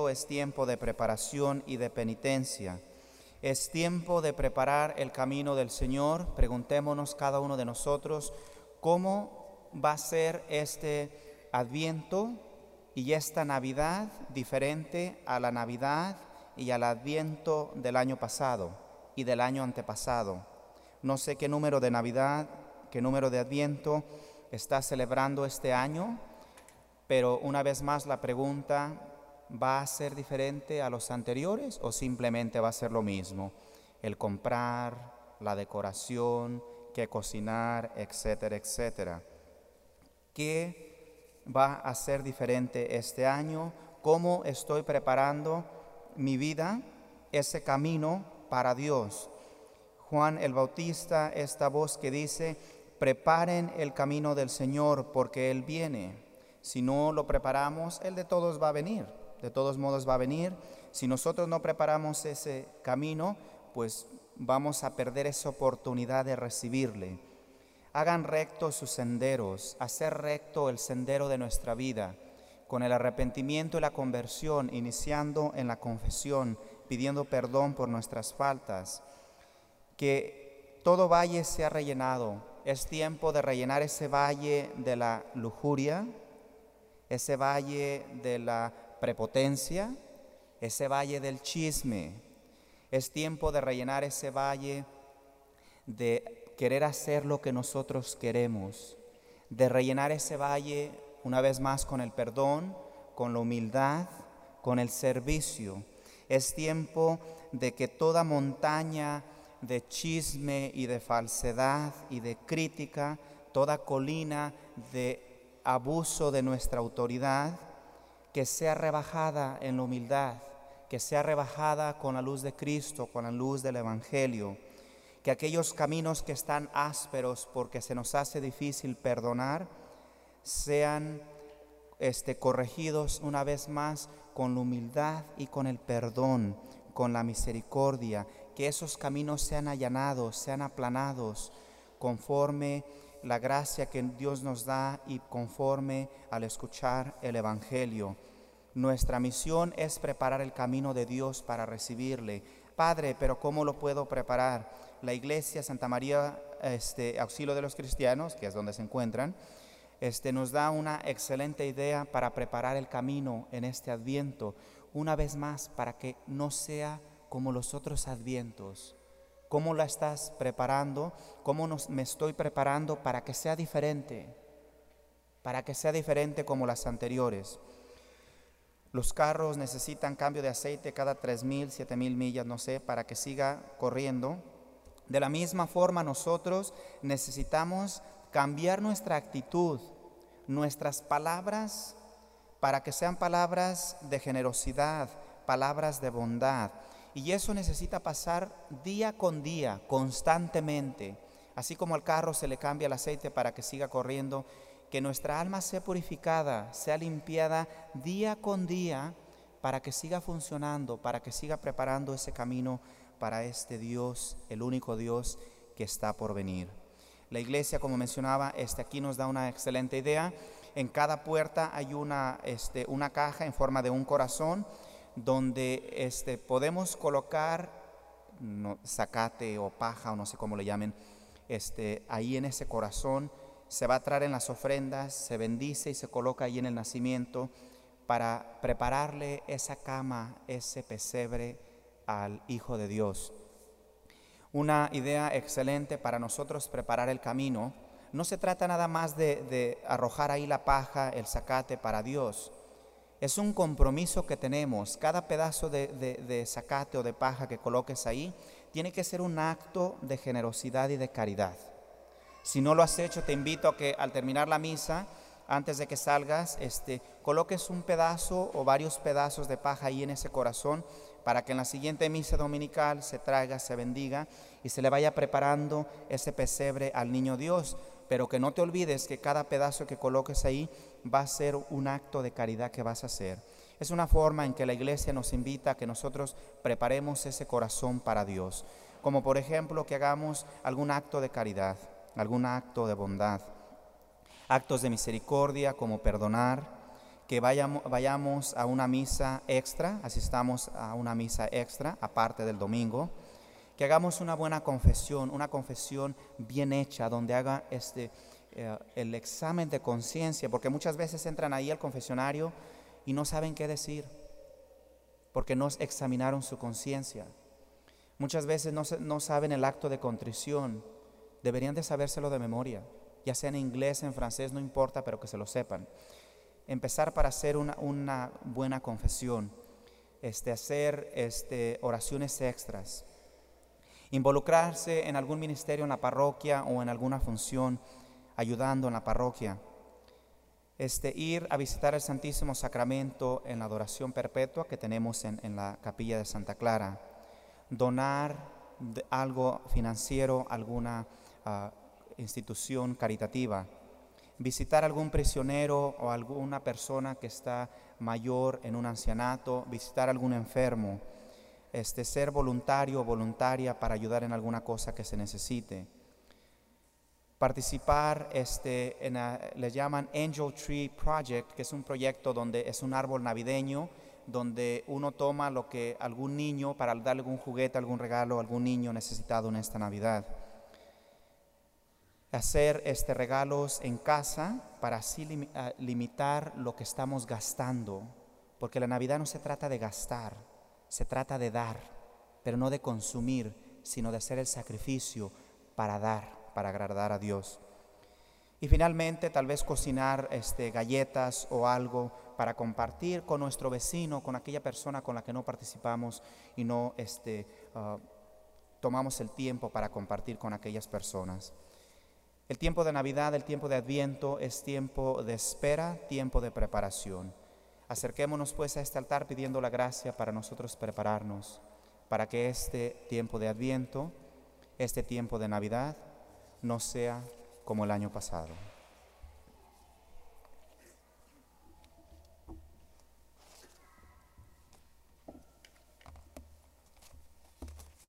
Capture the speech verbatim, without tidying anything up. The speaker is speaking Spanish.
Adviento es tiempo de preparación y de penitencia. Es tiempo de preparar el camino del Señor. Preguntémonos cada uno de nosotros cómo va a ser este Adviento y esta Navidad diferente a la Navidad y al Adviento del año pasado y del año antepasado. No sé qué número de Navidad, qué número de Adviento está celebrando este año, pero una vez más la pregunta: ¿va a ser diferente a los anteriores o simplemente va a ser lo mismo? El comprar, la decoración, qué cocinar, etcétera, etcétera. ¿Qué va a ser diferente este año? ¿Cómo estoy preparando mi vida, ese camino para Dios? Juan el Bautista, esta voz que dice: preparen el camino del Señor porque Él viene. Si no lo preparamos, Él de todos va a venir, de todos modos va a venir. Si nosotros no preparamos ese camino, pues vamos a perder esa oportunidad de recibirle. Hagan rectos sus senderos, hacer recto el sendero de nuestra vida, con el arrepentimiento y la conversión, iniciando en la confesión, pidiendo perdón por nuestras faltas. Que todo valle sea rellenado. Es tiempo de rellenar ese valle de la lujuria, ese valle de la prepotencia, ese valle del chisme. Es tiempo de rellenar ese valle de querer hacer lo que nosotros queremos, de rellenar ese valle una vez más con el perdón, con la humildad, con el servicio. Es tiempo de que toda montaña de chisme y de falsedad y de crítica, toda colina de abuso de nuestra autoridad, que sea rebajada en la humildad, que sea rebajada con la luz de Cristo, con la luz del Evangelio. Que aquellos caminos que están ásperos porque se nos hace difícil perdonar, sean este, corregidos una vez más con la humildad y con el perdón, con la misericordia. Que esos caminos sean allanados, sean aplanados, conforme la gracia que Dios nos da y conforme al escuchar el Evangelio. Nuestra misión es preparar el camino de Dios para recibirle. Padre, pero ¿cómo lo puedo preparar? La Iglesia Santa María, este, Auxilio de los Cristianos, que es donde se encuentran, este, nos da una excelente idea para preparar el camino en este Adviento. Una vez más, para que no sea como los otros Advientos. ¿Cómo la estás preparando? ¿Cómo nos, me estoy preparando para que sea diferente? Para que sea diferente como las anteriores. Los carros necesitan cambio de aceite cada tres mil, siete mil millas, no sé, para que siga corriendo. De la misma forma nosotros necesitamos cambiar nuestra actitud, nuestras palabras, para que sean palabras de generosidad, palabras de bondad. Y eso necesita pasar día con día, constantemente. Así como al carro se le cambia el aceite para que siga corriendo, que nuestra alma sea purificada, sea limpiada día con día para que siga funcionando, para que siga preparando ese camino para este Dios, el único Dios que está por venir. La iglesia, como mencionaba, este, aquí nos da una excelente idea. En cada puerta hay una, este, una caja en forma de un corazón, donde este, podemos colocar no, zacate o paja o no sé cómo le llamen, este, ahí en ese corazón. Se va a traer en las ofrendas, se bendice y se coloca ahí en el nacimiento para prepararle esa cama, ese pesebre al Hijo de Dios. Una idea excelente para nosotros preparar el camino. No se trata nada más de, de arrojar ahí la paja, el zacate para Dios. Es un compromiso que tenemos. Cada pedazo de, de, de zacate o de paja que coloques ahí tiene que ser un acto de generosidad y de caridad. Si no lo has hecho, te invito a que al terminar la misa, antes de que salgas, este, coloques un pedazo o varios pedazos de paja ahí en ese corazón, para que en la siguiente misa dominical se traiga, se bendiga y se le vaya preparando ese pesebre al niño Dios. Pero que no te olvides que cada pedazo que coloques ahí va a ser un acto de caridad que vas a hacer. Es una forma en que la iglesia nos invita a que nosotros preparemos ese corazón para Dios. Como por ejemplo que hagamos algún acto de caridad, algún acto de bondad, actos de misericordia como perdonar, que vayamos, vayamos a una misa extra, asistamos a una misa extra, aparte del domingo, que hagamos una buena confesión, una confesión bien hecha, donde haga este, eh, el examen de conciencia, porque muchas veces entran ahí al confesionario y no saben qué decir, porque no examinaron su conciencia. Muchas veces no, no saben el acto de contrición, deberían de sabérselo de memoria, ya sea en inglés, en francés, no importa, pero que se lo sepan. Empezar para hacer una, una buena confesión, este, hacer este, oraciones extras, involucrarse en algún ministerio en la parroquia o en alguna función, ayudando en la parroquia, este, ir a visitar el Santísimo Sacramento en la adoración perpetua que tenemos en, en la capilla de Santa Clara, donar algo financiero a alguna uh, institución caritativa, visitar algún prisionero o alguna persona que está mayor en un ancianato, visitar algún enfermo, este, ser voluntario o voluntaria para ayudar en alguna cosa que se necesite. Participar, este, en a, le llaman Angel Tree Project, que es un proyecto donde es un árbol navideño, donde uno toma lo que algún niño, para darle algún juguete, algún regalo a algún niño necesitado en esta Navidad. Hacer este, regalos en casa para así lim, uh, limitar lo que estamos gastando, porque la Navidad no se trata de gastar, se trata de dar, pero no de consumir, sino de hacer el sacrificio para dar, para agradar a Dios. Y finalmente, tal vez cocinar este, galletas o algo para compartir con nuestro vecino, con aquella persona con la que no participamos y no este, uh, tomamos el tiempo para compartir con aquellas personas. El tiempo de Navidad, el tiempo de Adviento es tiempo de espera, tiempo de preparación. Acerquémonos pues a este altar pidiendo la gracia para nosotros prepararnos, para que este tiempo de Adviento, este tiempo de Navidad, no sea como el año pasado.